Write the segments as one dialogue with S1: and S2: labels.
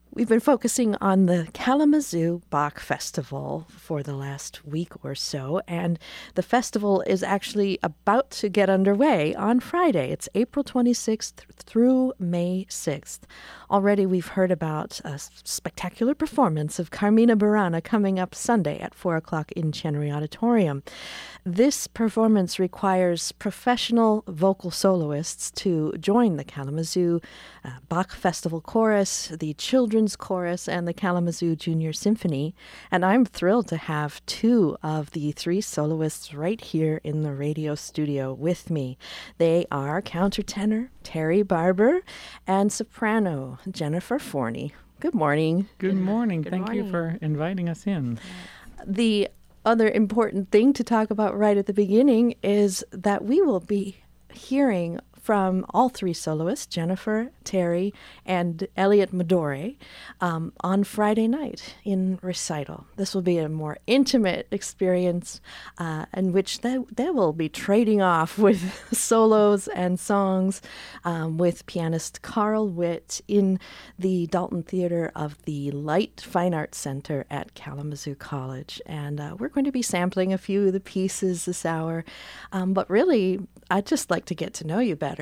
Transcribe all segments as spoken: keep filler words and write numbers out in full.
S1: We've been focusing on the Kalamazoo Bach Festival for the last week or so, and the festival is actually about to get underway on Friday. It's April twenty-sixth through May sixth. Already we've heard about a spectacular performance of Carmina Burana coming up Sunday at four o'clock in Chenery Auditorium. This performance requires professional vocal soloists to join the Kalamazoo uh, Bach Festival Chorus, the Children's Chorus, and the Kalamazoo Junior Symphony. And I'm thrilled to have two of the three soloists right here in the radio studio with me. They are countertenor Terry Barber and soprano Jennifer Forney. Good morning.
S2: Good morning.
S3: Good
S2: Thank
S3: morning.
S2: you for inviting us in.
S1: The other important thing to talk about right at the beginning is that we will be hearing from all three soloists, Jennifer, Terry, and Elliot Medore, um, on Friday night in recital. This will be a more intimate experience uh, in which they, they will be trading off with solos and songs um, with pianist Carl Witt in the Dalton Theater of the Light Fine Arts Center at Kalamazoo College. And uh, we're going to be sampling a few of the pieces this hour, um, but really, I'd just like to get to know you better.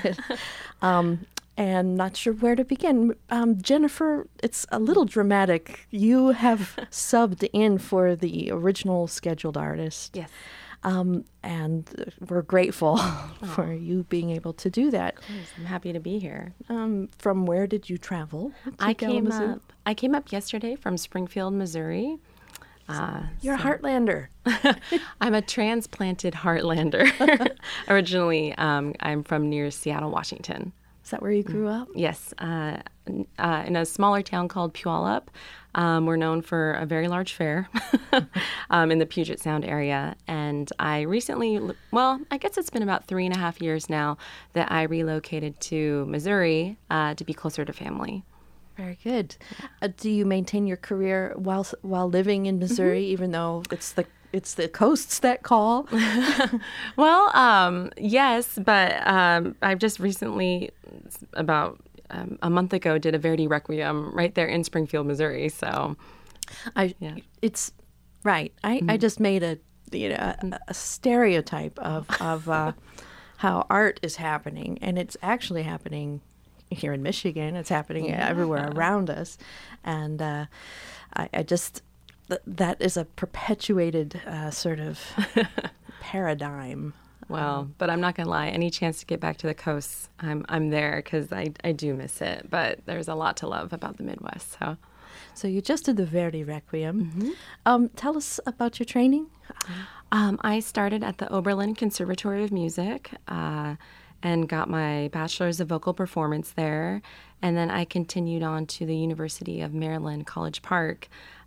S1: um, and not sure where to begin. Um, Jennifer, it's a little dramatic. You have subbed in for the original scheduled artist.
S3: Yes.
S1: Um, and we're grateful
S3: Oh.
S1: for you being able to do that.
S3: Yes, I'm happy to be here.
S1: Um, from where did you travel to
S3: I came
S1: Kalamazoo?
S3: up. I came up yesterday from Springfield, Missouri. Uh,
S1: You're
S3: so-
S1: a Heartlander.
S3: I'm a transplanted Heartlander. Originally, um, I'm from near Seattle, Washington.
S1: Is that where you grew up?
S3: Yes, uh, n- uh, in a smaller town called Puyallup. Um, we're known for a very large fair um, in the Puget Sound area. And I recently, well, I guess it's been about three and a half years now that I relocated to Missouri uh, to be closer to family.
S1: Very good. Uh, do you maintain your career while while living in Missouri,
S3: Mm-hmm.
S1: even though it's the it's the coasts that call?
S3: Well, um, yes, but um, I've just recently, about um, a month ago, did a Verdi Requiem right there in Springfield, Missouri. So,
S1: I
S3: Yeah.
S1: it's right. I, I just made a you know a, a stereotype of of uh, how art is happening, and it's actually happening here in Michigan. It's happening everywhere around us, and uh, I, I just th- that is a perpetuated uh, sort of paradigm.
S3: well, but I'm not gonna lie. Any chance to get back to the coast, I'm I'm there because I I do miss it. But there's a lot to love about the Midwest. So,
S1: So you just did the Verdi Requiem. Um, tell us about your training.
S3: um, I started at the Oberlin Conservatory of Music. Uh, and got my bachelor's of vocal performance there. And then I continued on to the University of Maryland, College Park,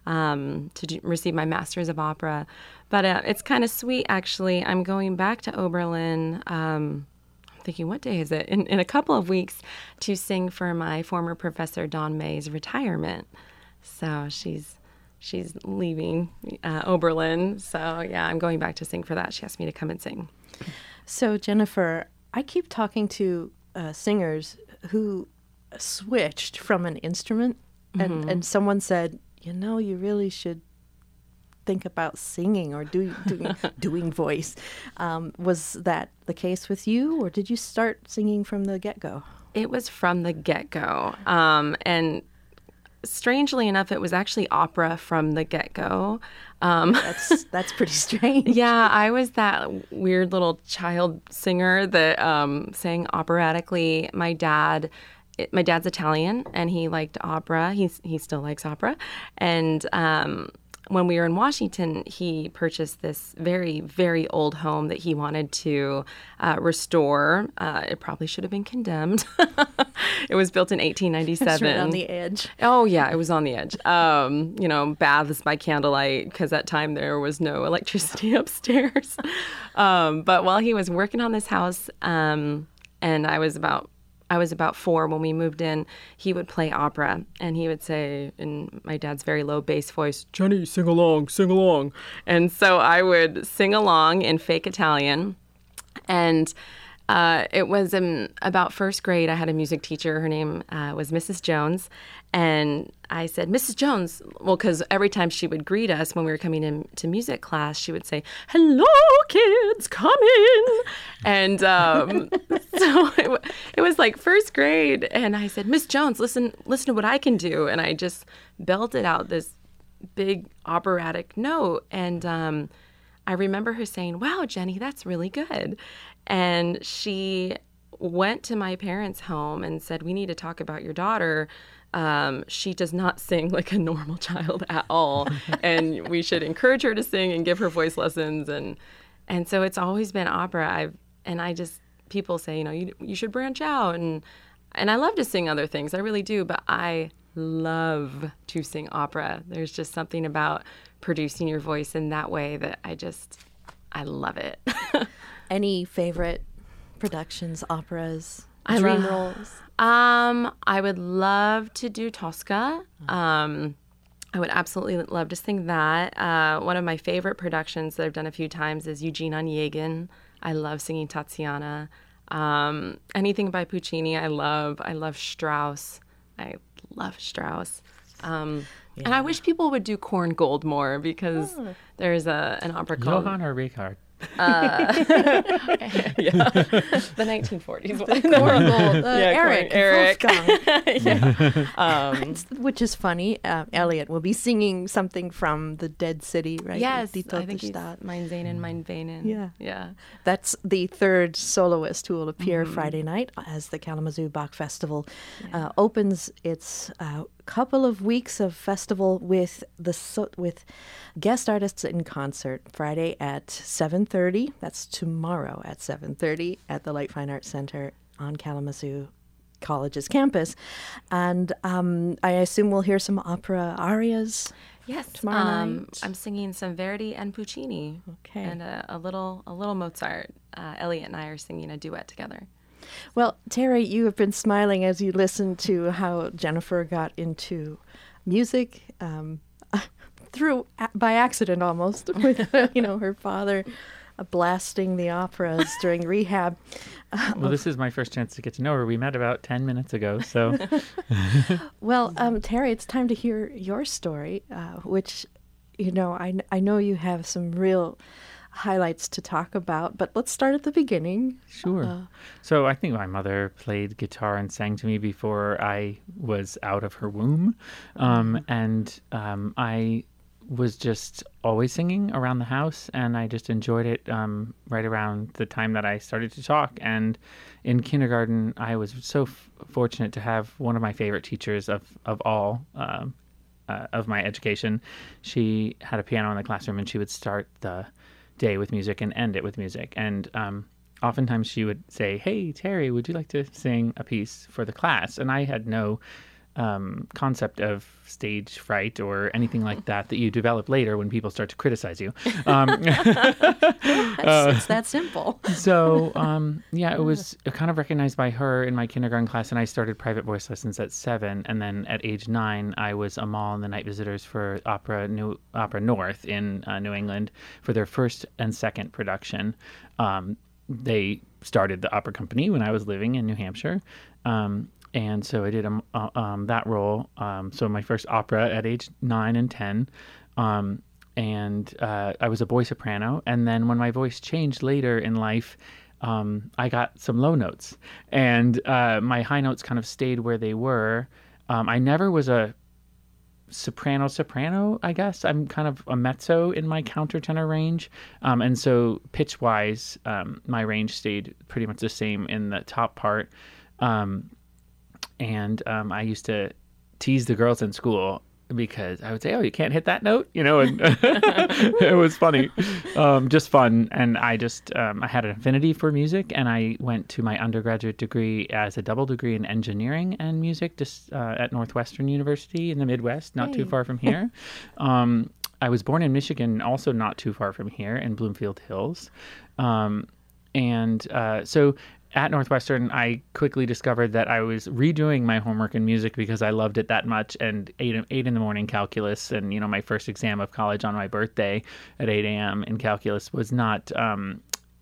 S3: um, to do, receive my master's of opera. But uh, it's kind of sweet, actually. I'm going back to Oberlin, um, I'm thinking, what day is it? In, in a couple of weeks to sing for my former professor, Dawn May's retirement. So she's she's leaving uh, Oberlin. So, yeah, I'm going back to sing for that. She asked me to come and sing.
S1: So Jennifer, I keep talking to uh, singers who switched from an instrument, and, and someone said, you know, you really should think about singing or do, doing doing voice. Um, was that the case with you, or did you start singing from the get-go?
S3: It was from the get-go. Um, and strangely enough, it was actually opera from the get-go. Um,
S1: That's that's pretty strange.
S3: yeah, I was that weird little child singer that um, sang operatically. My dad, it, my dad's Italian, and he liked opera. He's, he still likes opera. And um, when we were in Washington, he purchased this very, very old home that he wanted to uh, restore. Uh, it probably should have been condemned. It was built in eighteen ninety-seven.
S1: It's right on the edge.
S3: Oh, yeah, it was on the edge. Um, you know, baths by candlelight, because at that time there was no electricity upstairs. um, but while he was working on this house, um, and I was about I was about four when we moved in, he would play opera, and he would say in my dad's very low bass voice, "Jenny, sing along, sing along." And so I would sing along in fake Italian, and Uh, it was in about first grade. I had a music teacher. Her name uh, was Missus Jones. And I said, Missus Jones, well, because every time she would greet us when we were coming into music class, she would say, hello, kids, come in. And um, so it, it was like first grade. And I said, Miss Jones, listen, listen to what I can do. And I just belted out this big operatic note. And um, I remember her saying, wow, Jenny, that's really good. And she went to my parents' home and said, we need to talk about your daughter. Um, she does not sing like a normal child at all. And we should encourage her to sing and give her voice lessons. And and so it's always been opera. I've and I just, people say, you know, you you should branch out. And and I love to sing other things. I really do. But I love to sing opera. There's just something about producing your voice in that way that I just, I love it.
S1: Any favorite productions, operas,
S3: I
S1: dream
S3: love-
S1: roles?
S3: Um, I would love to do Tosca. Um, I would absolutely love to sing that. Uh, one of my favorite productions that I've done a few times is Eugene Onegin. I love singing Tatiana. Um, anything by Puccini, I love. I love Strauss. I love Strauss. Um,
S1: Yeah.
S3: And I wish people would do Korngold more because
S1: Oh.
S3: there's a an opera called
S2: Johann or Richard?
S3: uh, yeah, the nineteen forties one.
S1: Korngold, uh,
S3: Yeah,
S1: Eric,
S3: Korn- Eric.
S1: Wolfgang.
S3: yeah. Um,
S1: Which is funny. Uh, Elliot will be singing something from The Dead City, right?
S3: yes,
S1: Die
S3: I think he's
S1: Tote Stadt.
S3: Mein Sehnen, Mein Venen.
S1: Yeah.
S3: Yeah.
S1: That's the third soloist who will appear
S3: Mm-hmm.
S1: Friday night as the Kalamazoo Bach Festival uh, opens its uh, couple of weeks of festival with the so- with guest artists in concert Friday at seven thirty. That's tomorrow at seven thirty at the Light Fine Arts Center on Kalamazoo College's campus. And um, I assume we'll hear some opera arias.
S3: Yes.
S1: Tomorrow
S3: um,
S1: night.
S3: I'm singing some Verdi and Puccini.
S1: Okay.
S3: And a, a little a little Mozart. Uh, Elliot and I are singing a duet together.
S1: Well, Terry, you have been smiling as you listened to how Jennifer got into music um, through by accident almost with you know her father uh, blasting the operas during rehab.
S2: Well, this is my first chance to get to know her. We met about ten minutes ago, so
S1: Well, um, Terry, it's time to hear your story, uh, which you know I I know you have some real highlights to talk about, but let's start at the beginning.
S2: sure.
S1: Uh,
S2: So I think my mother played guitar and sang to me before I was out of her womb. Um, and um, I was just always singing around the house, and I just enjoyed it um, right around the time that I started to talk. And in kindergarten, I was so f- fortunate to have one of my favorite teachers of, of all um, uh, of my education. She had a piano in the classroom, and she would start the day with music and end it with music. And um, oftentimes she would say, hey, Terry, would you like to sing a piece for the class? And I had no um, concept of stage fright or anything like that that you develop later when people start to criticize you. Um,
S1: it's, it's that simple.
S2: so, um, yeah, it was kind of recognized by her in my kindergarten class, and I started private voice lessons at seven. And then at age nine, I was Amal in the Night Visitors for Opera New Opera North in uh, New England for their first and second production. Um, they started the opera company when I was living in New Hampshire. Um, and so I did um, uh, um, that role. Um, so my first opera at age nine and ten. Um, and uh, I was a boy soprano. And then when my voice changed later in life, um, I got some low notes. And uh, my high notes kind of stayed where they were. Um, I never was a soprano soprano, I guess. I'm kind of a mezzo in my countertenor range. Um, and so pitch wise, um, my range stayed pretty much the same in the top part. Um, and um, I used to tease the girls in school because I would say, oh, you can't hit that note, you know, and it was funny, um, just fun. And I just, um, I had an affinity for music, and I went to my undergraduate degree as a double degree in engineering and music just uh, at Northwestern University in the Midwest, not
S1: Hey.
S2: too far from here. um, I was born in Michigan, also not too far from here in Bloomfield Hills. Um, and uh, so at Northwestern, I quickly discovered that I was redoing my homework in music because I loved it that much. And eight, eight in the morning calculus, and you know, my first exam of college on my birthday at eight a.m. in calculus was not um,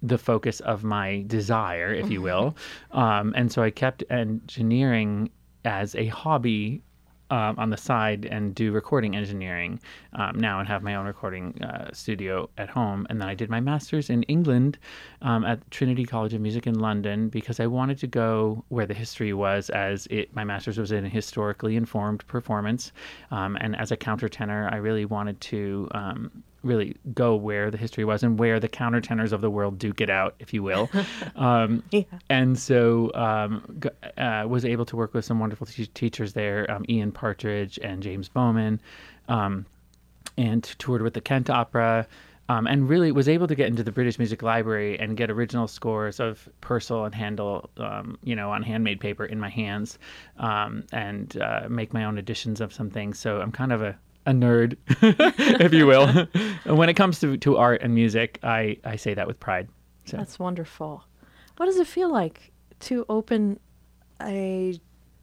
S2: the focus of my desire, if you will. Um, and so I kept engineering as a hobby um, on the side and do recording engineering um, now and have my own recording uh, studio at home. And then I did my master's in England um, at Trinity College of Music in London because I wanted to go where the history was, as it my master's was in historically informed performance. Um, and as a countertenor, I really wanted to um, really go where the history was and where the countertenors of the world duke it out, if you will. Um, yeah. And so um, g- uh, was able to work with some wonderful te- teachers there, um, Ian Partridge and James Bowman, um, and toured with the Kent Opera, um, and really was able to get into the British Music Library and get original scores of Purcell and Handel, um, you know, on handmade paper in my hands, um, and uh, make my own editions of some things. So I'm kind of a a nerd, if you will. And when it comes to, to art and music, I, I say that with pride. So.
S1: That's wonderful. What does it feel like to open a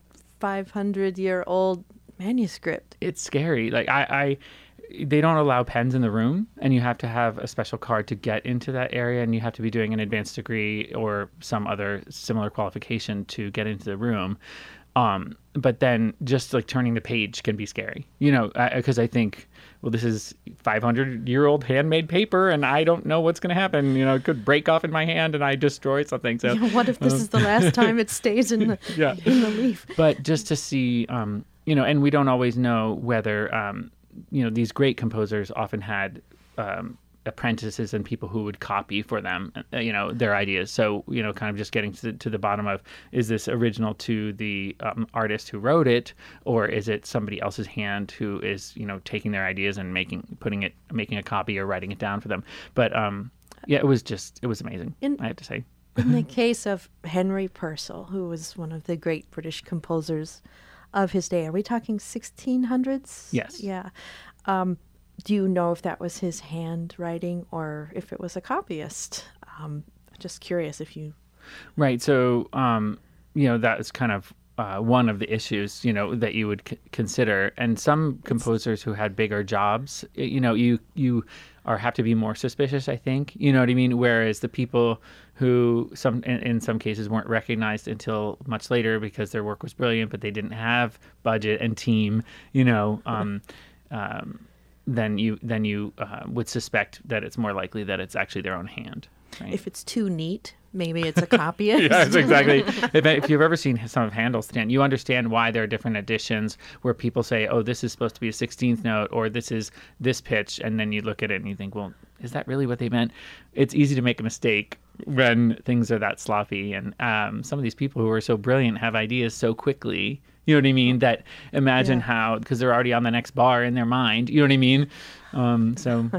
S1: five hundred year old manuscript?
S2: It's scary. Like I, I, they don't allow pens in the room, and you have to have a special card to get into that area, and you have to be doing an advanced degree or some other similar qualification to get into the room. Um, but then just like turning the page can be scary, you know, because I, I think, well, this is five hundred year old handmade paper and I don't know what's going to happen. You know, it could break off in my hand and I destroy something. So
S1: yeah, what if this uh, is the last time it stays in the, yeah. in the leaf?
S2: But just to see, um, you know, and we don't always know whether, um, you know, these great composers often had, um, apprentices and people who would copy for them, you know, their ideas. So, you know, kind of just getting to the, to the bottom of, is this original to the um, artist who wrote it, or is it somebody else's hand who is, you know, taking their ideas and making, putting it, making a copy or writing it down for them. But um, yeah, it was just, it was amazing, in, I have to say.
S1: In the case of Henry Purcell, who was one of the great British composers of his day, are we talking sixteen hundreds?
S2: Yes.
S1: Yeah. Um, Do you know if that was his handwriting or if it was a copyist? Um, just curious if you...
S2: Right. So, um, you know, that is kind of uh, one of the issues, you know, that you would c- consider. And some composers who had bigger jobs, you know, you you are have to be more suspicious, I think. You know what I mean? Whereas the people who some in, in some cases weren't recognized until much later because their work was brilliant, but they didn't have budget and team, you know, um, um then you then you uh, would suspect that it's more likely that it's actually their own hand. Right?
S1: If it's too neat, maybe it's a copyist.
S2: Yes, exactly. if, if you've ever seen some of Handel's stand, you understand why there are different editions where people say, oh, this is supposed to be a sixteenth note, or this is this pitch, and then you look at it and you think, well, is that really what they meant? It's easy to make a mistake when things are that sloppy, and um, some of these people who are so brilliant have ideas so quickly. You know what I mean? That imagine yeah. how, because they're already on the next bar in their mind. You know what I mean? Um, so,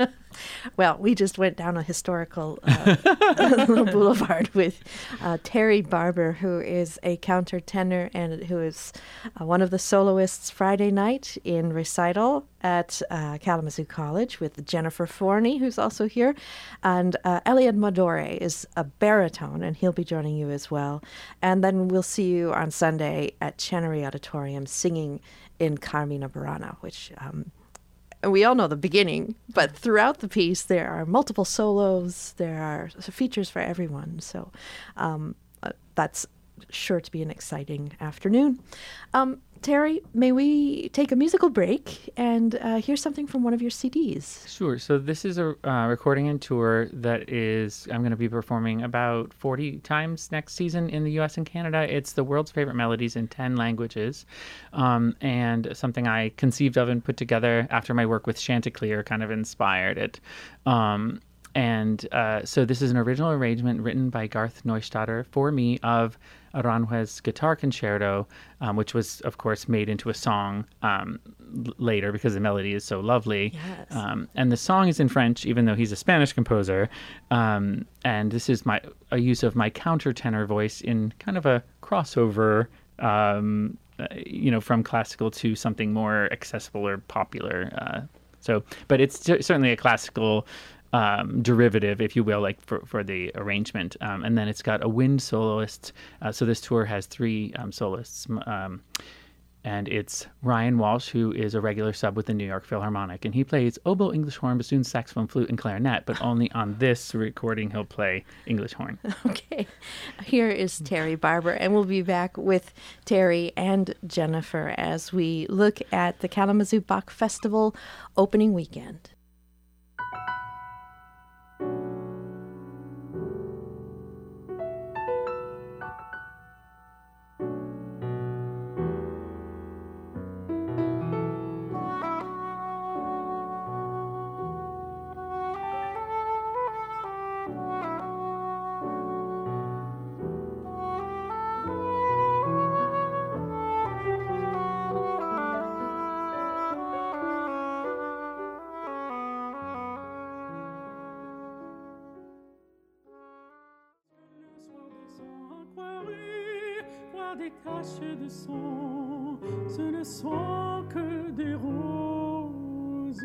S1: well, we just went down a historical uh, boulevard with uh, Terry Barber, who is a countertenor and who is uh, one of the soloists Friday night in recital at uh, Kalamazoo College with Jennifer Forney, who's also here, and uh, Elliot Modore is a baritone, and he'll be joining you as well. And then we'll see you on Sunday at Chenery Auditorium singing in Carmina Burana, which um, we all know the beginning, but throughout the piece there are multiple solos, there are features for everyone. So um, uh, that's sure to be an exciting afternoon. Um, Terry, may we take a musical break and uh, hear something from one of your C Ds?
S2: Sure. So this is a uh, recording and tour that is, I'm going to be performing about forty times next season in the U S and Canada. It's the world's favorite melodies in ten languages, um, and something I conceived of and put together after my work with Chanticleer kind of inspired it. Um, and uh, so this is an original arrangement written by Garth Neustadter for me of Aranjuez's Guitar Concerto, um, which was, of course, made into a song um, l- later because the melody is so lovely.
S1: Yes.
S2: Um, and the song is in French, even though he's a Spanish composer. Um, and this is my a use of my countertenor voice in kind of a crossover, um, uh, you know, from classical to something more accessible or popular. Uh, so, but it's c- certainly a classical Um, derivative, if you will, like for, for the arrangement. Um, and then it's got a wind soloist. Uh, so this tour has three um, soloists. Um, and it's Ryan Walsh, who is a regular sub with the New York Philharmonic, and he plays oboe, English horn, bassoon, saxophone, flute, and clarinet, but only on this recording he'll play English horn.
S1: Okay. Here is Terry Barber, and we'll be back with Terry and Jennifer as we look at the Kalamazoo Bach Festival opening weekend.
S4: Des cachets de sang, ce ne sont que des roses.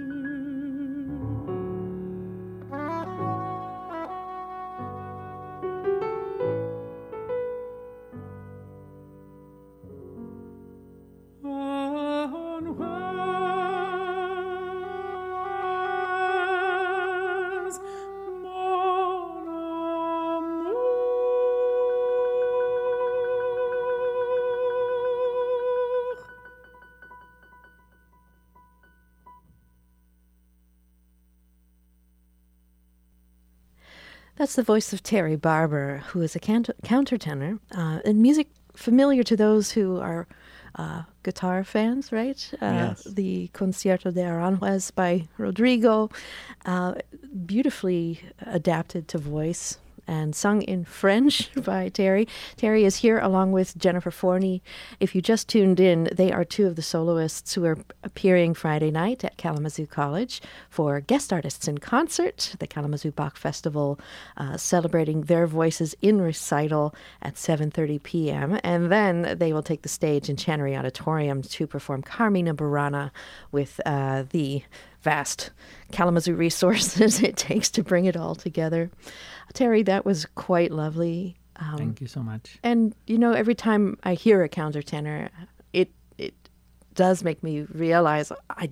S1: That's the voice of Terry Barber, who is a counter- countertenor, uh, and music familiar to those who are uh, guitar fans, right? Uh,
S2: Yes.
S1: The Concierto de Aranjuez by Rodrigo, uh, beautifully adapted to voice and sung in French by Terry. Terry is here along with Jennifer Forney. If you just tuned in, they are two of the soloists who are appearing Friday night at Kalamazoo College for Guest Artists in Concert, the Kalamazoo Bach Festival, uh, celebrating their voices in recital at seven thirty p.m. And then they will take the stage in Channery Auditorium to perform Carmina Burana with uh, the vast Kalamazoo resources it takes to bring it all together. Terry, that was quite lovely. Um,
S2: Thank you so much.
S1: And, you know, every time I hear a countertenor, it it does make me realize I,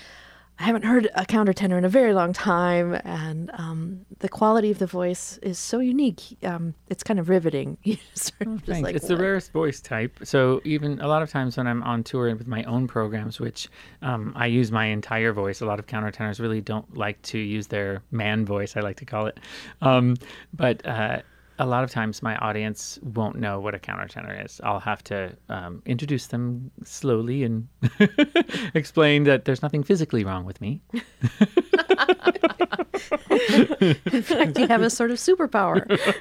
S1: I haven't heard a countertenor in a very long time, and um, the quality of the voice is so unique. Um, it's kind of riveting. Sort of just
S2: Thanks.
S1: like,
S2: It's the
S1: what?
S2: rarest voice type. So even a lot of times when I'm on tour with my own programs, which um, I use my entire voice, a lot of countertenors really don't like to use their man voice, I like to call it. Um, but uh, a lot of times my audience won't know what a countertenor is. I'll have to um, introduce them slowly and explain that there's nothing physically wrong with me.
S1: In fact, you have a sort of superpower.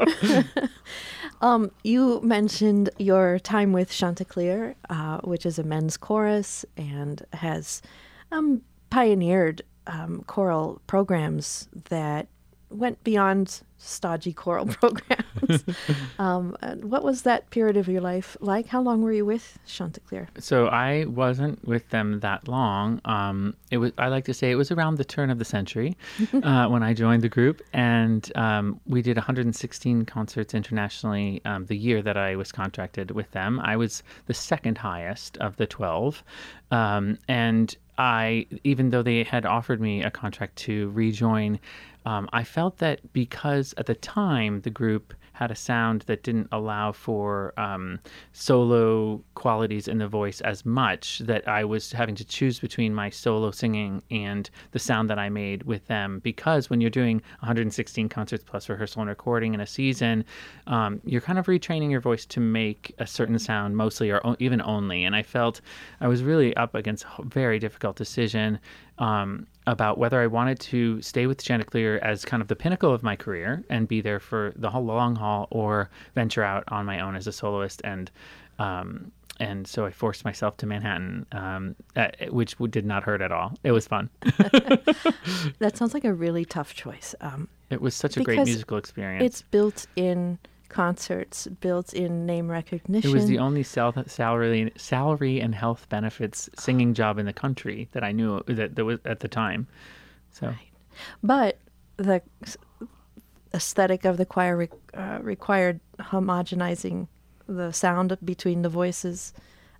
S1: um, you mentioned your time with Chanticleer, uh, which is a men's chorus and has um, pioneered um, choral programs that went beyond stodgy choral programs. um, and what was that period of your life like? How long were you with Chanticleer?
S2: So I wasn't with them that long. Um, it was I like to say it was around the turn of the century uh, when I joined the group, and um, we did one hundred sixteen concerts internationally um, the year that I was contracted with them. I was the second highest of the twelve, um, and I, even though they had offered me a contract to rejoin, um, I felt that because at the time the group had a sound that didn't allow for um, solo qualities in the voice as much, that I was having to choose between my solo singing and the sound that I made with them. Because when you're doing one hundred sixteen concerts plus rehearsal and recording in a season, um, you're kind of retraining your voice to make a certain sound mostly or o- even only. And I felt I was really up against a very difficult decision um, about whether I wanted to stay with Chanticleer as kind of the pinnacle of my career and be there for the whole long haul, or venture out on my own as a soloist. And um, and so I forced myself to Manhattan, um, uh, which did not hurt at all. It was fun.
S1: That sounds like a really tough choice. Um,
S2: It was such a great
S1: Because
S2: musical experience.
S1: it's built in concerts, built in name recognition.
S2: It was the only sal- salary, salary and health benefits singing job in the country that I knew that there was at the time. So,
S1: But the s- aesthetic of the choir re- uh, required homogenizing the sound between the voices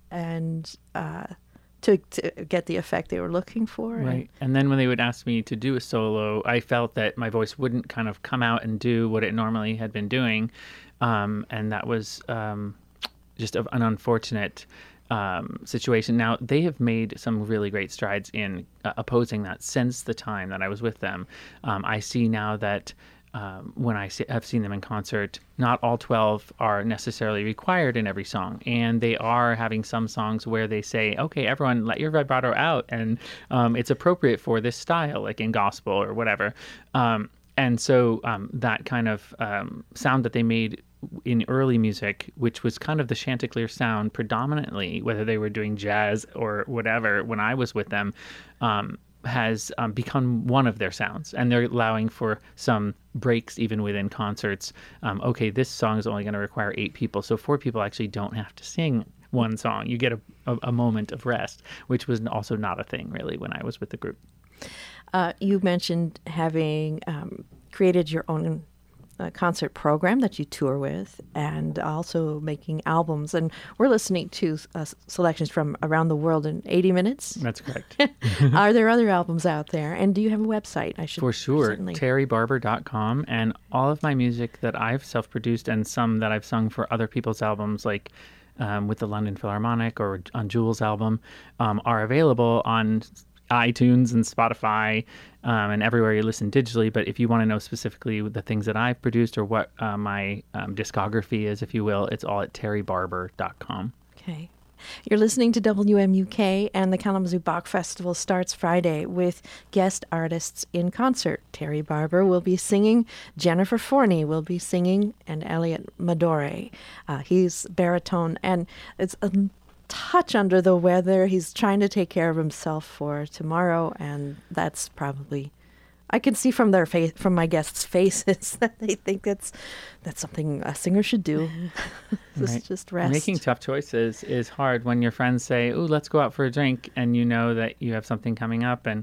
S1: and uh, to, to get the effect they were looking for.
S2: Right. And then when they would ask me to do a solo, I felt that my voice wouldn't kind of come out and do what it normally had been doing. Um, and that was um, just a, an unfortunate um, situation. Now, they have made some really great strides in uh, opposing that since the time that I was with them. Um, I see now that um, when I see, have seen them in concert, not all twelve are necessarily required in every song. And they are having some songs where they say, okay, everyone, let your vibrato out. And um, it's appropriate for this style, like in gospel or whatever. Um, and so um, that kind of um, sound that they made in early music, which was kind of the Chanticleer sound predominantly, whether they were doing jazz or whatever, when I was with them, um, has um, become one of their sounds. And they're allowing for some breaks even within concerts. Um, okay, this song is only going to require eight people, so four people actually don't have to sing one song. You get a, a, a moment of rest, which was also not a thing really when I was with the group.
S1: Uh, you mentioned having um, created your own uh, concert program that you tour with, and also making albums. And we're listening to uh, selections from around the world in eighty minutes.
S2: That's correct.
S1: Are there other albums out there? And do you have a website? I should
S2: For sure,
S1: certainly...
S2: terry barber dot com. And all of my music that I've self-produced and some that I've sung for other people's albums, like um, with the London Philharmonic or on Jules' album, um, are available on iTunes and Spotify um, and everywhere you listen digitally. But if you want to know specifically the things that I've produced or what uh, my um, discography is, if you will, it's all at terry barber dot com.
S1: Okay. You're listening to W M U K, and the Kalamazoo Bach Festival starts Friday with guest artists in concert. Terry Barber will be singing, Jennifer Forney will be singing, and Elliot Madore. Uh, he's baritone, and it's a touch under the weather. He's trying to take care of himself for tomorrow, and that's probably, I can see from their face, from my guests' faces, that they think that's that's something a singer should do. just,
S2: Right.
S1: just rest.
S2: Making tough choices is hard when your friends say, "Ooh, let's go out for a drink," and you know that you have something coming up, and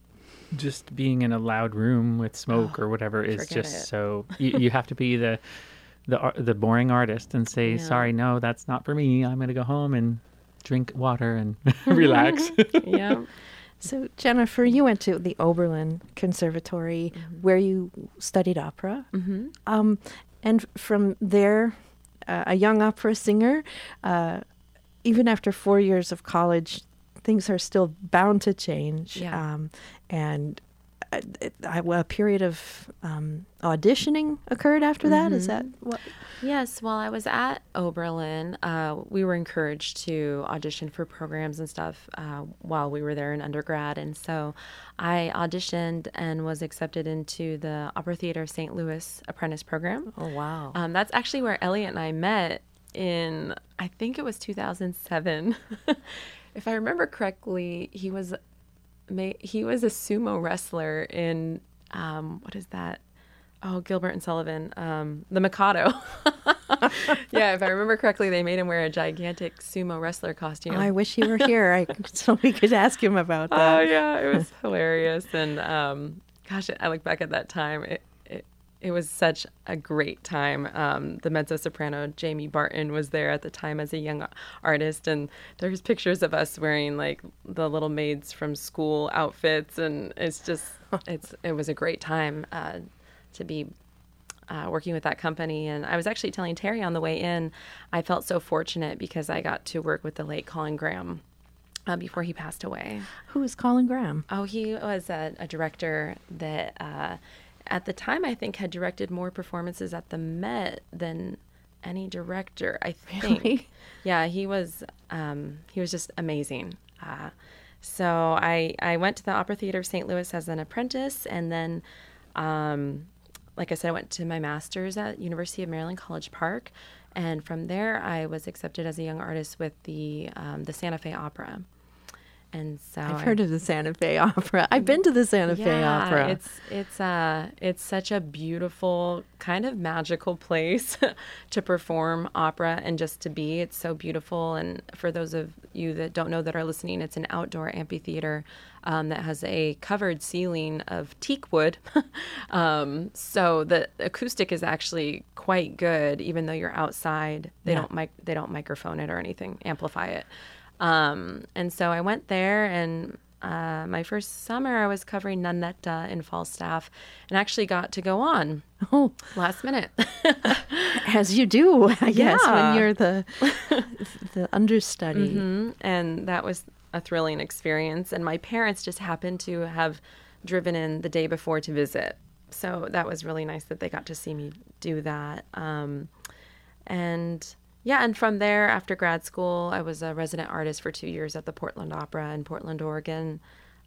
S2: just being in a loud room with smoke
S3: Oh,
S2: or whatever is
S3: forget
S2: just
S3: it.
S2: so. You, you have to be the the ar- the boring artist and say,
S3: Yeah.
S2: "Sorry, no, that's not for me. I'm going to go home and drink water and relax."
S3: Yeah.
S1: So, Jennifer, you went to the Oberlin Conservatory, where you studied opera.
S3: Mm-hmm.
S1: Um, and from there, uh, a young opera singer, uh, even after four years of college, things are still bound to change.
S3: Yeah.
S1: Um, and uh, it, I, well, a period of um, auditioning occurred after that. Is that what?
S3: Yes, while I was at Oberlin, uh, we were encouraged to audition for programs and stuff uh, while we were there in undergrad. And so I auditioned and was accepted into the Opera Theater of Saint Louis apprentice program.
S1: Oh, wow.
S3: Um, that's actually where Elliot and I met in, I think it was two thousand seven. If I remember correctly, he was ma- he was a sumo wrestler in, um, what is that? Oh, Gilbert and Sullivan, um, the Mikado. Yeah, if I remember correctly, they made him wear a gigantic sumo wrestler costume.
S1: I wish he were here, I, so we could ask him about that.
S3: Oh yeah, it was hilarious. And um, gosh, I look back at that time. It, it it was such a great time. Um, the mezzo soprano Jamie Barton was there at the time as a young artist, and there's pictures of us wearing like the little maids from school outfits, and it's just it's it was a great time uh, to be uh, working with that company. And I was actually telling Terry on the way in, I felt so fortunate because I got to work with the late Colin Graham uh, before he passed away.
S1: Who is Colin Graham?
S3: Oh, he was a, a director that uh, at the time I think had directed more performances at the Met than any director, I think.
S1: Really?
S3: Yeah, he was um, he was just amazing. Uh, so I, I went to the Opera Theater of Saint Louis as an apprentice, and then um, like I said, I went to my master's at University of Maryland, College Park. And from there, I was accepted as a young artist with the um, the Santa Fe Opera. And so
S1: I've
S3: I-
S1: heard of the Santa Fe Opera. I've been to the Santa Fe
S3: yeah,
S1: Opera.
S3: It's it's uh it's such a beautiful, kind of magical place to perform opera and just to be. It's so beautiful. And for those of you that don't know that are listening, it's an outdoor amphitheater um, that has a covered ceiling of teak wood. um, so the acoustic is actually quite good, even though you're outside. They
S1: Yeah.
S3: don't mic- they don't microphone it or anything, amplify it. Um, and so I went there, and uh, my first summer I was covering Nannetta in Falstaff, and actually got to go on
S1: Oh,
S3: last minute.
S1: as you do, I guess, when
S3: Yeah.
S1: you're the the understudy.
S3: Mhm. And that was a thrilling experience. And my parents just happened to have driven in the day before to visit. So that was really nice that they got to see me do that. Um, and yeah, and from there, after grad school, I was a resident artist for two years at the Portland Opera in Portland, Oregon.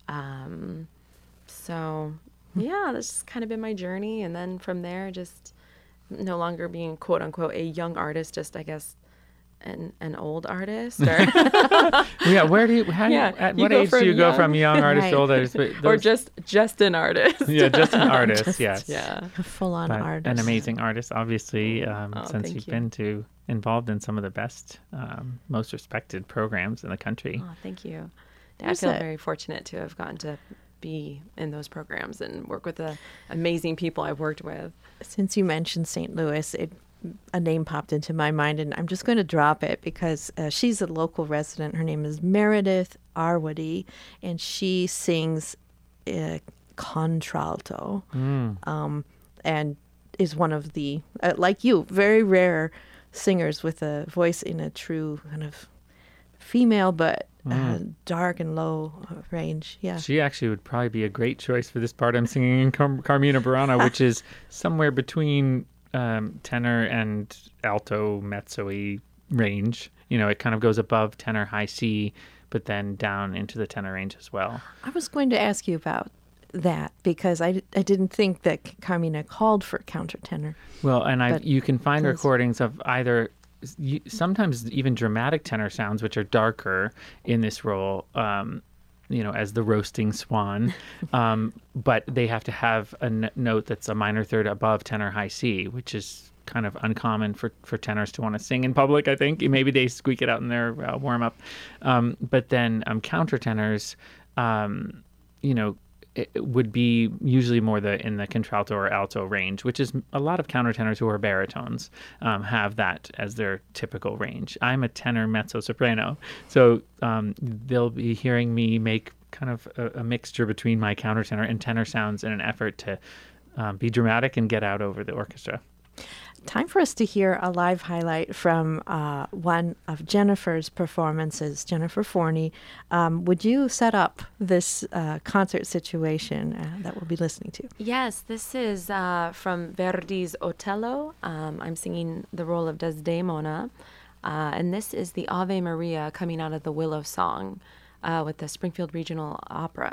S3: Um, so yeah, that's just kind of been my journey. And then from there, just no longer being quote unquote a young artist, just I guess an an old artist, or
S2: Yeah, where do you, how do you,
S3: Yeah,
S2: at
S3: you
S2: what
S3: go
S2: age do
S3: from
S2: you go
S3: young-
S2: from young artist
S1: Right.
S2: to old artist? But
S3: or
S2: those-
S3: just just an artist.
S2: yeah, just an artist,
S1: Just-
S2: yes.
S3: Yeah.
S1: A full-on
S2: But
S1: artist.
S2: an amazing artist, obviously, um,
S3: Oh,
S2: since
S3: thank
S2: you've
S3: you.
S2: been to involved in some of the best, um, most respected programs in the country.
S3: Oh, thank you. Yeah, I
S1: There's
S3: feel
S1: a-
S3: very fortunate to have gotten to be in those programs and work with the amazing people I've worked with.
S1: Since you mentioned Saint Louis, it, a name popped into my mind, and I'm just going to drop it because uh, she's a local resident. Her name is Meredith Arwady, and she sings uh, contralto, um, and is one of the, uh, like you, very rare singers with a voice in a true kind of female but uh, dark and low uh, range. Yeah.
S2: She actually would probably be a great choice for this part I'm singing in Car- Carmina Burana, which is somewhere between um, tenor and alto mezzo-y range. You know, it kind of goes above tenor high C, but then down into the tenor range as well.
S1: I was going to ask you about that because I, I didn't think that Carmina called for countertenor.
S2: Well, and I
S1: But
S2: you can find
S1: please.
S2: recordings of either you, sometimes even dramatic tenor sounds, which are darker in this role, um, you know, as the roasting swan, um, but they have to have a n- note that's a minor third above tenor high C, which is kind of uncommon for, for tenors to want to sing in public, I think. Maybe they squeak it out in their uh, warm-up. Um, but then um, countertenors, um, you know, it it would be usually more the in the contralto or alto range, which is a lot of countertenors who are baritones um, have that as their typical range. I'm a tenor mezzo soprano, so um, they'll be hearing me make kind of a, a mixture between my countertenor and tenor sounds in an effort to um, be dramatic and get out over the orchestra.
S1: Time for us to hear a live highlight from uh, one of Jennifer's performances, Jennifer Forney. Um, would you set up this uh, concert situation uh, that we'll be listening to?
S3: Yes, this is uh, from Verdi's Otello. Um, I'm singing the role of Desdemona, uh, and this is the Ave Maria coming out of the Willow Song uh, with the Springfield Regional Opera.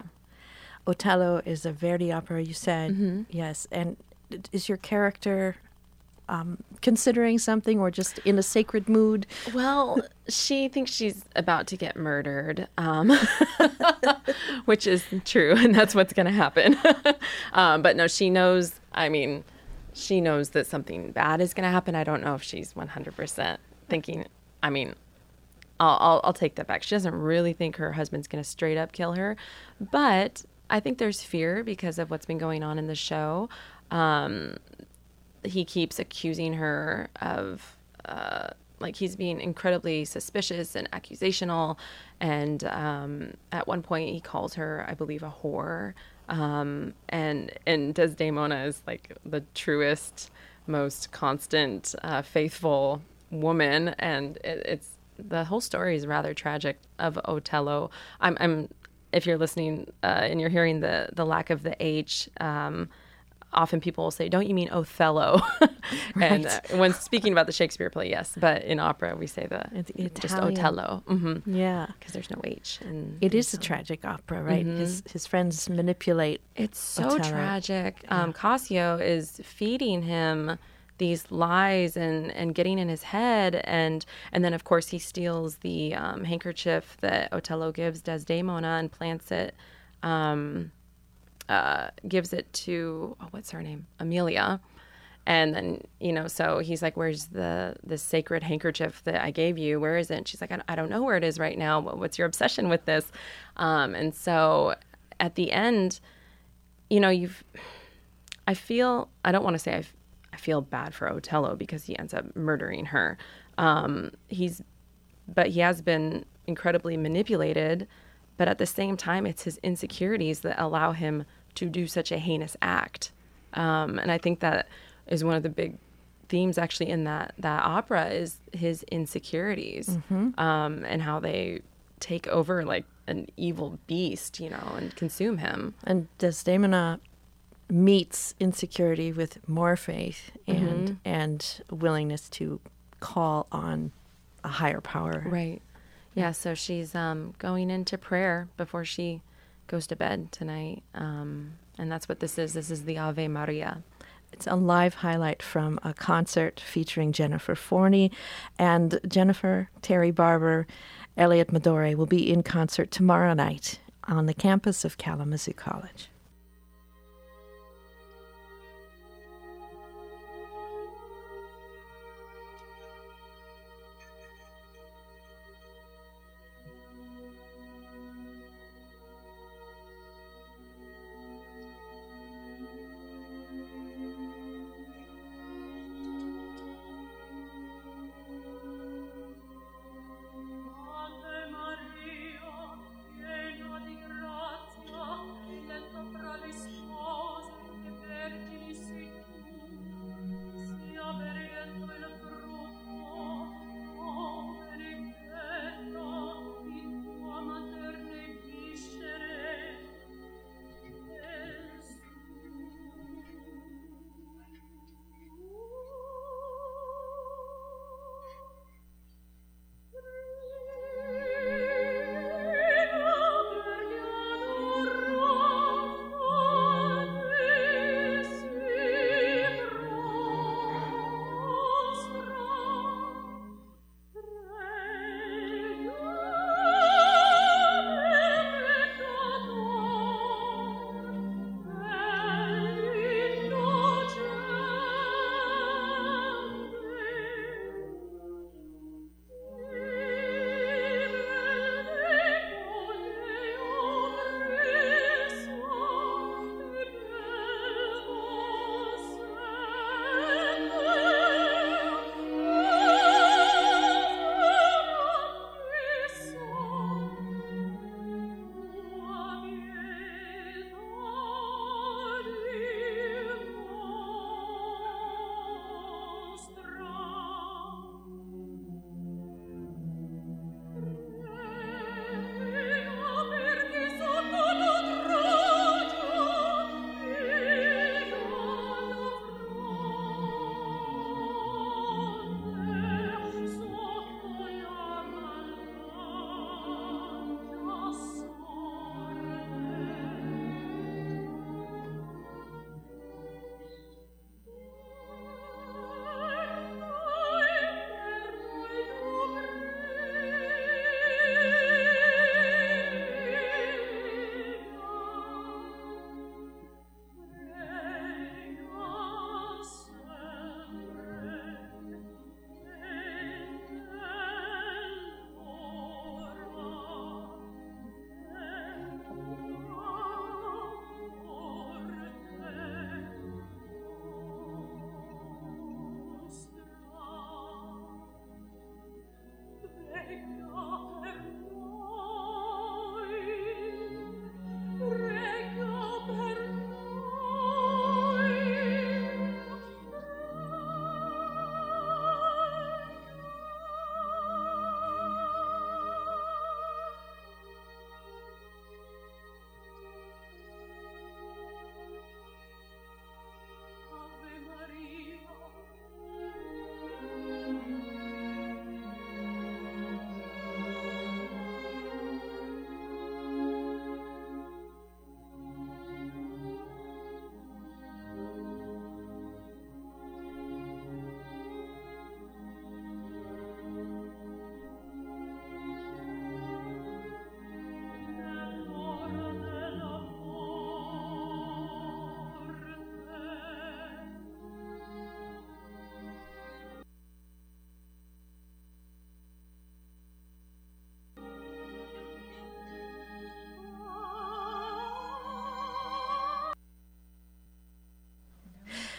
S1: Otello is a Verdi opera, you said. Yes. And is your character um, considering something or just in a sacred mood?
S3: Well, she thinks she's about to get murdered, um, which is true, and that's what's going to happen. um, but no, she knows, I mean, she knows that something bad is going to happen. I don't know if she's one hundred percent thinking, I mean, I'll, I'll, I'll take that back. She doesn't really think her husband's going to straight up kill her, but I think there's fear because of what's been going on in the show. Um, he keeps accusing her of, uh, like, he's being incredibly suspicious and accusational. And um, at one point, he calls her, I believe, a whore. Um, and, and Desdemona is, like, the truest, most constant, uh, faithful woman. And it, it's the whole story is rather tragic of Otello. I'm, I'm if you're listening uh, and you're hearing the, the lack of the H, um, often people will say, don't you mean Othello? And uh, when speaking about the Shakespeare play, yes. But in opera, we say the
S1: It's
S3: just
S1: Italian.
S3: Otello. hmm
S1: Yeah.
S3: Because there's no H. And
S1: It is a tragic opera, right? His his friends manipulate.
S3: It's so
S1: Otello.
S3: tragic. Um, Cassio is feeding him these lies and, and getting in his head. And and then, of course, he steals the um, handkerchief that Otello gives Desdemona and plants it, um, uh, gives it to, oh, what's her name? Amelia. And then, you know, so he's like, where's the, the sacred handkerchief that I gave you? Where is it? And she's like, I, I don't know where it is right now. What- What's your obsession with this? Um, and so at the end, you know, you've, I feel, I don't want to say I, I feel bad for Otello because he ends up murdering her. Um, he's, but he has been incredibly manipulated, but at the same time, it's his insecurities that allow him to do such a heinous act. Um, and I think that is one of the big themes actually in that, that opera is his insecurities, mm-hmm. um, and how they take over like an evil beast, you know, and consume him.
S1: And Desdemona meets insecurity with more faith and
S3: Mm-hmm.
S1: and willingness to call on a higher power.
S3: Right. Yeah, so she's um, going into prayer before she goes to bed tonight. Um, and that's what this is. This is the Ave Maria.
S1: It's a live highlight from a concert featuring Jennifer Forney. And Jennifer, Terry Barber, Elliot Medore will be in concert tomorrow night on the campus of Kalamazoo College.
S4: Ave Maria, piena di grazia, letta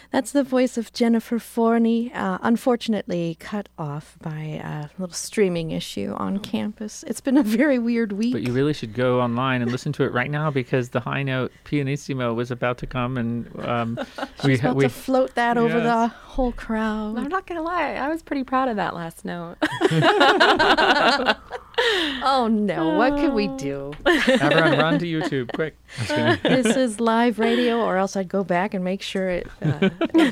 S1: That's the voice of Jennifer Forney, uh, unfortunately cut off by a little streaming issue on campus. It's been a very weird week.
S2: But you really should go online and listen to it right now because the high note pianissimo was about to come, and um, we
S1: She's about
S2: we
S1: to float that over
S2: Yes.
S1: the whole crowd.
S3: I'm not gonna lie, I was pretty proud of that last note.
S1: Oh no, what can we do?
S2: everyone run to YouTube quick. Just kidding.
S1: This is live radio, or else I'd go back and make sure it uh,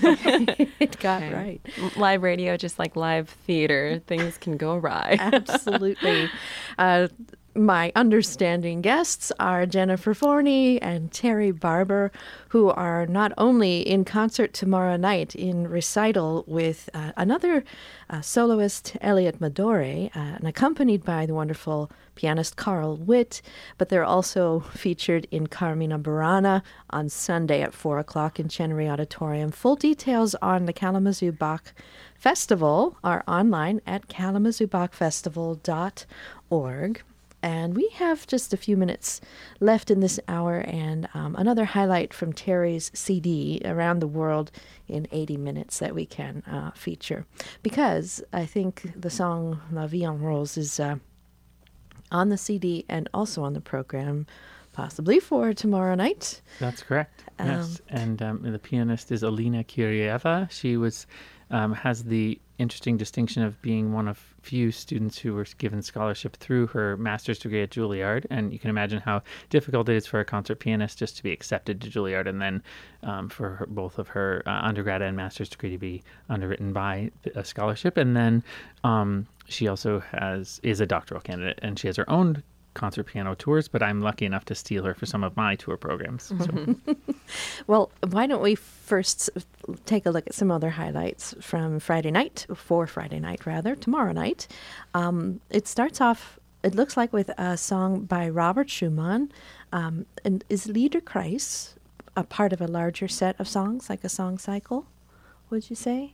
S1: it got
S3: Okay.
S1: right.
S3: Live radio, just like live theater, things can go awry.
S1: Absolutely. Uh, my understanding guests are Jennifer Forney and Terry Barber, who are not only in concert tomorrow night in recital with uh, another uh, soloist, Elliot Madore, uh, and accompanied by the wonderful pianist Carl Witt, but they're also featured in Carmina Burana on Sunday at four o'clock in Chenery Auditorium. Full details on the Kalamazoo Bach Festival are online at kalamazoo bach festival dot org. And we have just a few minutes left in this hour, and um, another highlight from Terry's C D, Around the World in eighty minutes, that we can uh, feature. Because I think the song La Vie en Rose is uh, on the C D and also on the program, possibly for tomorrow night.
S2: That's correct. Yes, and um, the pianist is Alina Kirieva. She was um, has the interesting distinction of being one of few students who were given scholarship through her master's degree at Juilliard, and you can imagine how difficult it is for a concert pianist just to be accepted to Juilliard, and then um, for her, both of her uh, undergrad and master's degree to be underwritten by a scholarship, and then um, she also has is a doctoral candidate, and she has her own concert piano tours, but I'm lucky enough to steal her for some of my tour programs. So.
S1: Well, why don't we first take a look at some other highlights from Friday night, for Friday night rather, tomorrow night. Um, it starts off, it looks like, with a song by Robert Schumann. Um, and is Liederkreis a part of a larger set of songs, like a song cycle, would you say?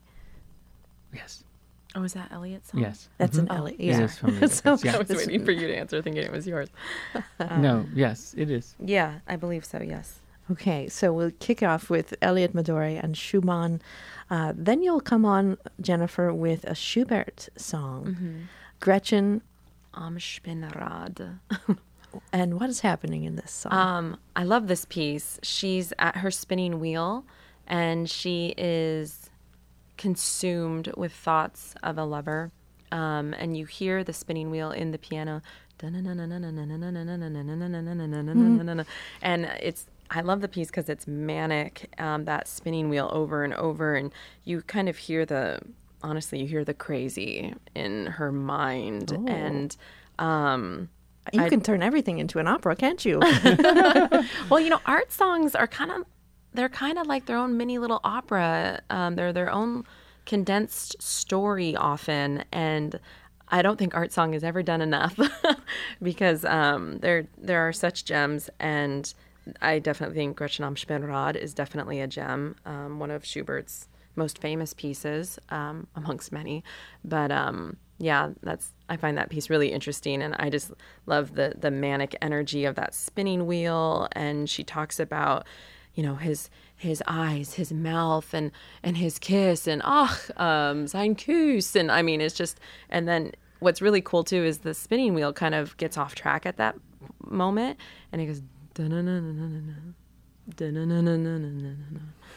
S2: Yes.
S3: Oh, is that Elliot's song?
S2: Yes.
S1: That's
S2: Mhm.
S1: an Elliot.
S2: It
S1: Yeah.
S2: is from the
S1: So-
S2: yeah.
S3: I was waiting for you to answer, thinking it was yours.
S2: No, yes, it is.
S3: Yeah, I believe so, yes.
S1: Okay, so we'll kick off with Elliot Madore and Schumann. Uh, then you'll come on, Jennifer, with a Schubert song, Gretchen.
S3: Am Spinnrad.
S1: And what is happening in this song?
S3: Um, I love this piece. She's at her spinning wheel, and she is consumed with thoughts of a lover. Um, and you hear the spinning wheel in the piano. And it's, I love the piece because it's manic, um, that spinning wheel over and over. And you kind of hear the, honestly, you hear the crazy in her mind.
S1: Oh.
S3: And, um,
S1: you
S3: I-
S1: can turn everything into an opera, can't you?
S3: well, you know, art songs are kind of, they're kind of like their own mini little opera. Um, they're their own condensed story often. And I don't think art song is ever done enough because um, there there are such gems. And I definitely think Gretchen am Spinnrad is definitely a gem, um, one of Schubert's most famous pieces, um, amongst many. But um, yeah, that's I find that piece really interesting, and I just love the the manic energy of that spinning wheel. And she talks about, you know, his his eyes, his mouth, and and his kiss, and ach, um, sein Kuss, and I mean, it's just. And then what's really cool too is the spinning wheel kind of gets off track at that moment, and it goes. Da-na-na-na-na-na, da-na-na-na-na-na-na-na.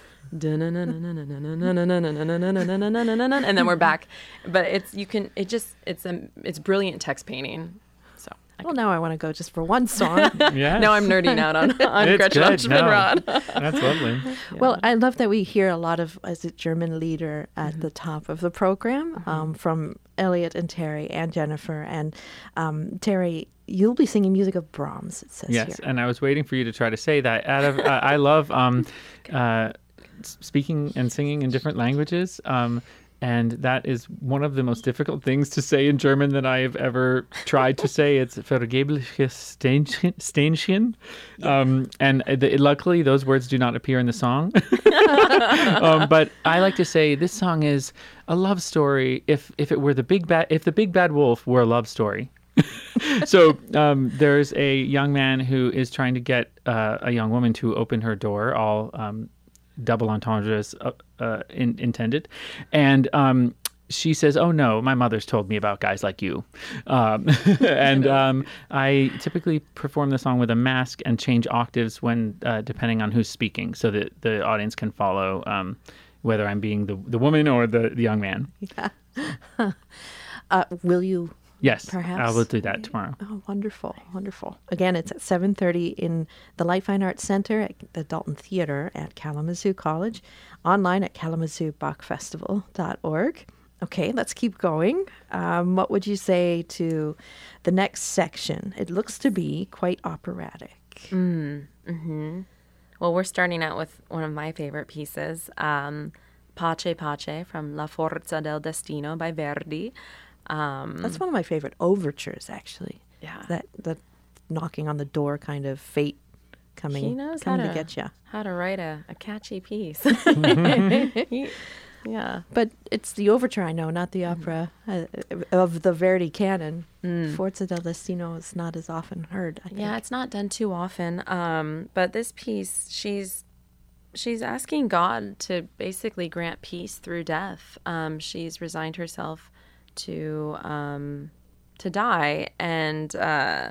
S3: And then we're back, but it's you can it just it's a it's brilliant text painting. So I
S1: Well, now I want to go just for one song.
S2: Yeah.
S3: now I'm nerding out on on
S2: It's
S3: Gretchen
S2: good. No.
S3: Spinnrad.
S2: That's lovely.
S1: Well, I love that we hear a lot of, is it German lieder at the top of the program, um, from Elliot and Terry and Jennifer. And um, Terry, you'll be singing music of Brahms, it says
S2: Yes,
S1: here.
S2: and I was waiting for you to try to say that. Out of, uh, I love um, uh, s- speaking and singing in different languages. Um, and that is one of the most difficult things to say in German that I have ever tried to say. It's vergebliches Ständchen. Ständchen. Um, and the, luckily, those words do not appear in the song. um, but I like to say this song is a love story. If if it were the big bad, if the Big Bad Wolf were a love story. So um, there's a young man who is trying to get uh, a young woman to open her door, all um, double entendres uh, uh, in, intended. And um, she says, "Oh no, my mother's told me about guys like you." Um, and um, I typically perform the song with a mask and change octaves when, uh, depending on who's speaking, so that the audience can follow um, whether I'm being the, the woman or the, the young man.
S1: Yeah. uh, will you?
S2: Yes,
S1: Perhaps.
S2: I will do that tomorrow.
S1: Oh, wonderful, wonderful. Again, it's at seven thirty in the Light Fine Arts Center at the Dalton Theater at Kalamazoo College, online at kalamazoo bach festival dot org. Okay, let's keep going. Um, what would you say to the next section? It looks to be quite operatic.
S3: Mm, mm-hmm. Well, we're starting out with one of my favorite pieces, um, Pace Pace from La Forza del Destino by Verdi. Um,
S1: That's one of my favorite overtures, actually.
S3: Yeah.
S1: That that knocking on the door kind of fate coming,
S3: He knows
S1: coming
S3: how
S1: to
S3: to,
S1: get you.
S3: how to write a, a catchy piece. He- yeah.
S1: But it's the overture I know, not the opera uh, of the Verdi canon.
S3: Mm.
S1: Forza del Destino is not as often heard, I think.
S3: Yeah, it's not done too often. Um, but this piece, she's she's asking God to basically grant peace through death. Um, she's resigned herself to um, to die, and uh,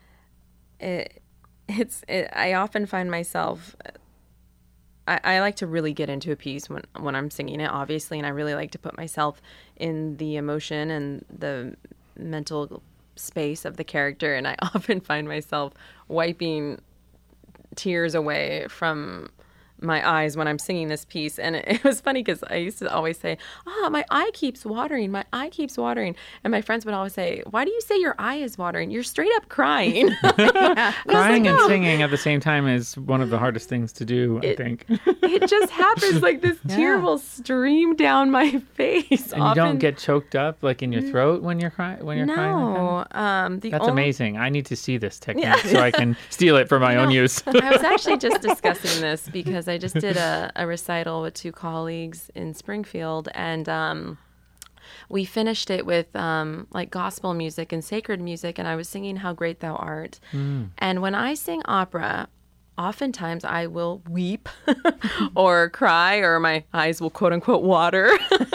S3: it it's it, I often find myself. I, I like to really get into a piece when when I'm singing it, obviously, and I really like to put myself in the emotion and the mental space of the character, and I often find myself wiping tears away from my eyes when I'm singing this piece. And it, it was funny because I used to always say, oh, my eye keeps watering, my eye keeps watering. And my friends would always say, why do you say your eye is watering? You're straight up crying.
S1: Yeah.
S2: Crying
S3: like,
S2: and
S3: oh.
S2: singing at the same time is one of the hardest things to do, I
S3: It-
S2: think.
S3: It just happens, like this
S1: Yeah.
S3: tear will stream down my face.
S2: And you don't get choked up like in your throat when you're crying when you're crying like that?
S3: No. Um, the
S2: That's
S3: only-
S2: amazing. I need to see this technique so I can steal it for my own
S3: No.
S2: use.
S3: I was actually just discussing this because I just did a, a recital with two colleagues in Springfield, and um, we finished it with um, like gospel music and sacred music, and I was singing How Great Thou Art. And when I sing opera, oftentimes I will weep or cry, or my eyes will quote unquote water.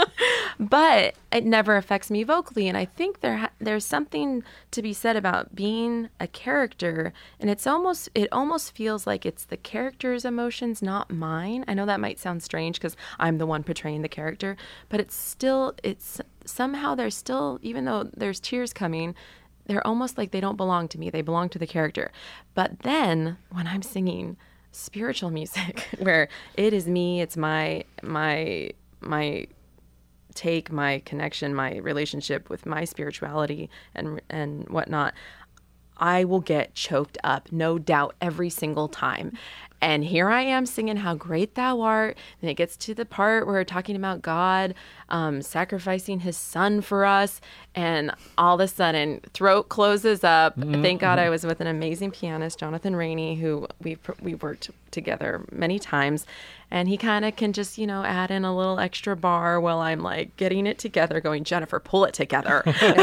S3: But it never affects me vocally, and I think there ha- there's something to be said about being a character, and it's almost it almost feels like it's the character's emotions, not mine. I know that might sound strange because I'm the one portraying the character, but it's still it's somehow there's still, even though there's tears coming, they're almost like they don't belong to me. They belong to the character. But then when I'm singing spiritual music, where it is me, it's my my my take, my connection, my relationship with my spirituality and and whatnot, I will get choked up, no doubt, every single time. And here I am singing How Great Thou Art. And it gets to the part where we're talking about God um, sacrificing his son for us. And all of a sudden, throat closes up.
S2: Mm-hmm.
S3: Thank God I was with an amazing pianist, Jonathan Rainey, who we've, we've worked together many times. And he kind of can just, you know, add in a little extra bar while I'm like getting it together, going, Jennifer, pull it together.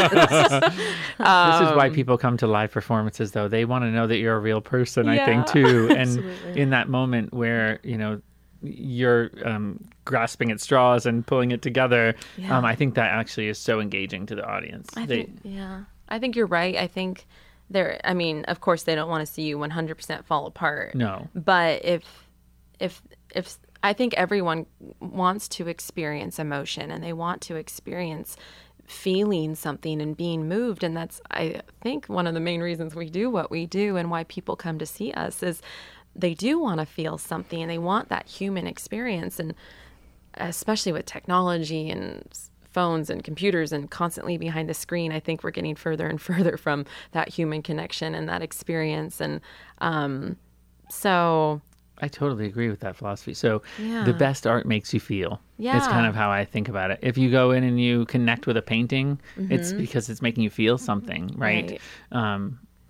S2: This is why people come to live performances, though. They want to know that you're a real person, I think,
S3: Yeah.
S2: too. And
S1: Absolutely.
S2: in that moment where, you know, you're um, grasping at straws and pulling it together,
S3: Yeah.
S2: um, I think that actually is so engaging to the audience.
S3: I
S2: They-
S3: think, yeah, I think you're right. I think there, I mean, of course, they don't want to see you one hundred percent fall apart.
S2: No.
S3: But if, if, if, I think everyone wants to experience emotion, and they want to experience feeling something and being moved. And that's, I think, one of the main reasons we do what we do and why people come to see us is they do want to feel something, and they want that human experience. And especially with technology and s- phones and computers and constantly behind the screen, I think we're getting further and further from that human connection and that experience. And um, so,
S2: I totally agree with that philosophy. So
S3: Yeah.
S2: the best art makes you feel.
S3: Yeah.
S2: It's kind of how I think about it. If you go in and you connect with a painting, it's because it's making you feel something, right?
S3: Right.
S2: Um,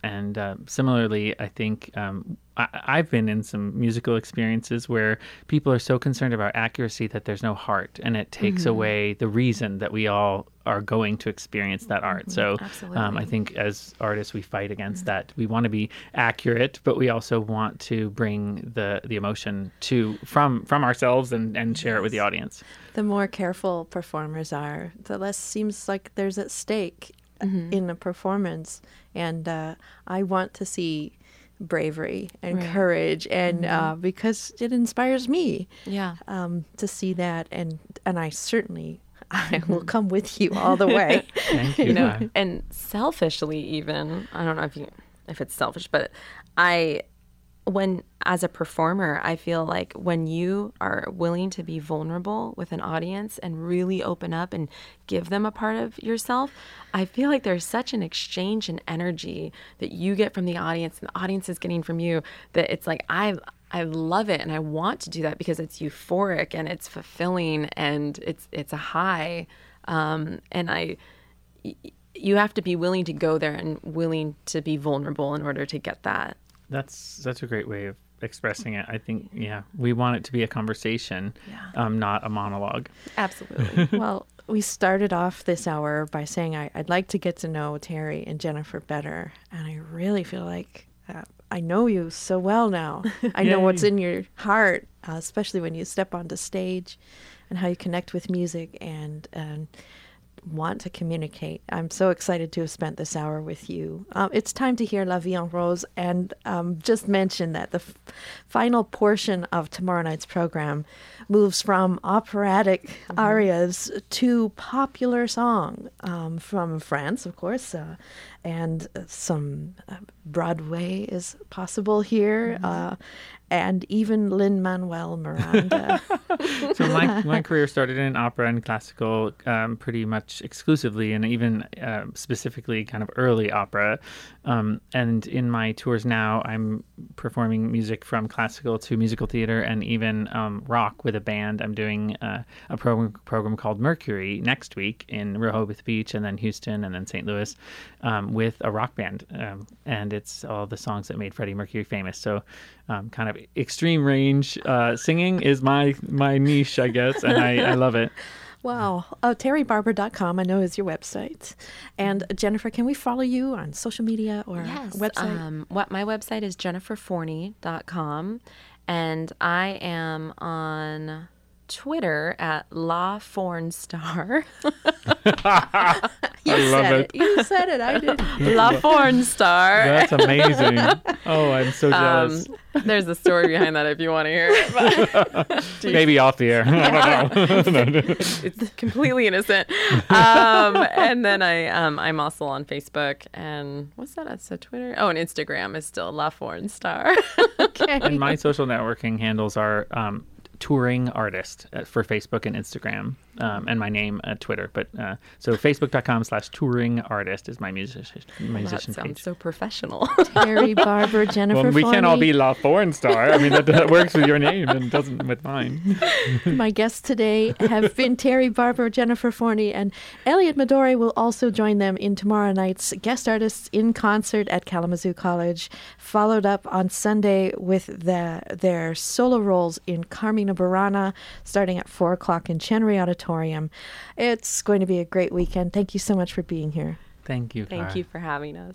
S2: and uh, similarly, I think um, I, I've been in some musical experiences where people are so concerned about accuracy that there's no heart, and it takes mm-hmm. away the reason that we all are going to experience that art. So um, I think as artists, we fight against mm-hmm. that. We want to be accurate, but we also want to bring the, the emotion to from from ourselves and, and share yes. it with the audience.
S1: The more careful performers are, the less seems like there's at stake mm-hmm. in a performance. And uh, I want to see bravery and right. courage, and mm-hmm. uh, because it inspires me
S3: yeah.
S1: um, to see that. And, and I certainly... I will come with you all the way.
S2: Thank you.
S3: You know, and selfishly, even I don't know if you if it's selfish, but I, when as a performer, I feel like when you are willing to be vulnerable with an audience and really open up and give them a part of yourself, I feel like there's such an exchange in energy that you get from the audience and the audience is getting from you, that it's like I. I love it, and I want to do that because it's euphoric and it's fulfilling and it's it's a high. Um, and I, you have to be willing to go there and willing to be vulnerable in order to get that.
S2: That's that's a great way of expressing it. I think, yeah, we want it to be a conversation,
S1: yeah.
S2: um, not a monologue.
S3: Absolutely.
S1: Well, we started off this hour by saying I, I'd like to get to know Terry and Jennifer better, and I really feel like uh, I know you so well now. I know what's in your heart, uh, especially when you step onto stage, and how you connect with music and and want to communicate. I'm so excited to have spent this hour with you. Um, it's time to hear La Vie en Rose, and um, just mention that the f- final portion of tomorrow night's program moves from operatic mm-hmm. arias to popular song um, from France, of course, uh, and uh, some uh, Broadway is possible here, mm-hmm. uh, and even Lin-Manuel Miranda.
S2: So my my career started in opera and classical um, pretty much exclusively, and even uh, specifically kind of early opera. Um, and in my tours now, I'm performing music from classical to musical theater and even um, rock with a band. I'm doing uh, a program program called Mercury next week in Rehoboth Beach, and then Houston, and then Saint Louis, um, with a rock band. Um, and it's all the songs that made Freddie Mercury famous. So um, kind of extreme range uh, singing is my my niche, I guess, and I, I love it.
S1: Wow. Uh, Terry Barber dot com, I know, is your website. And uh, Jennifer, can we follow you on social media or
S3: yes,
S1: website?
S3: Um, what my website is jennifer forney dot com, and I am on Twitter at La Fornstar.
S1: You
S2: I love
S1: said
S2: it.
S1: it. You said it. I did.
S3: La Fornstar.
S2: That's amazing. Oh, I'm so jealous.
S3: Um, there's a story behind that if you want to hear it. But
S2: maybe off the air. I don't know.
S3: it's, it's completely innocent. Um, and then I, um, I'm also on Facebook and what's that? It's a Twitter. Oh, and Instagram is still La Fornstar.
S1: Okay.
S2: And my social networking handles are um, touring artist for Facebook and Instagram, um, and my name at Twitter. But uh, so facebook.com slash touring artist is my musician musician
S3: That sounds
S2: page.
S3: so professional.
S1: Terry Barber, Jennifer
S2: Well, we
S1: Forney.
S2: can't all be La Fornstar. I mean, that, that works with your name and doesn't with mine.
S1: My guests today have been Terry Barber, Jennifer Forney, and Elliot Midori will also join them in tomorrow night's guest artists in concert at Kalamazoo College, followed up on Sunday with the, their solo roles in Carmina Burana, starting at four o'clock in Chenery Auditorium. It's going to be a great weekend. Thank you so much for being here.
S2: Thank you,
S3: Thank
S2: Cara.
S3: you for having us.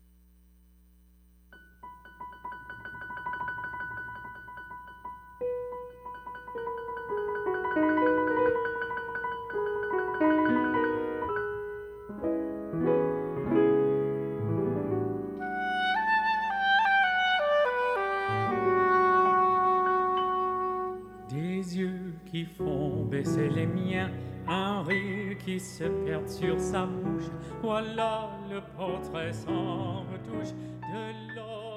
S4: Des yeux qui font baisser les miens, un rire qui se perd sur sa bouche. Voilà le portrait sans retouche de l'homme.